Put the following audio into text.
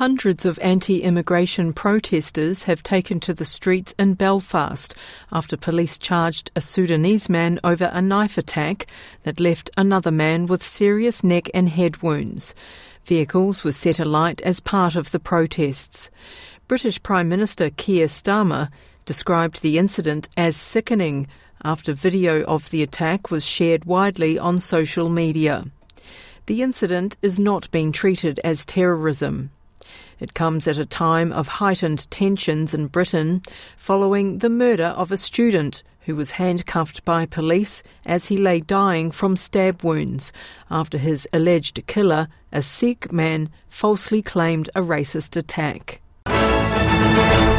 Hundreds of anti-immigration protesters have taken to the streets in Belfast after police charged a Sudanese man over a knife attack that left another man with serious neck and head wounds. Vehicles were set alight as part of the protests. British Prime Minister Keir Starmer described the incident as sickening after video of the attack was shared widely on social media. The incident is not being treated as terrorism. It comes at a time of heightened tensions in Britain following the murder of a student who was handcuffed by police as he lay dying from stab wounds after his alleged killer, a Sikh man, falsely claimed a racist attack.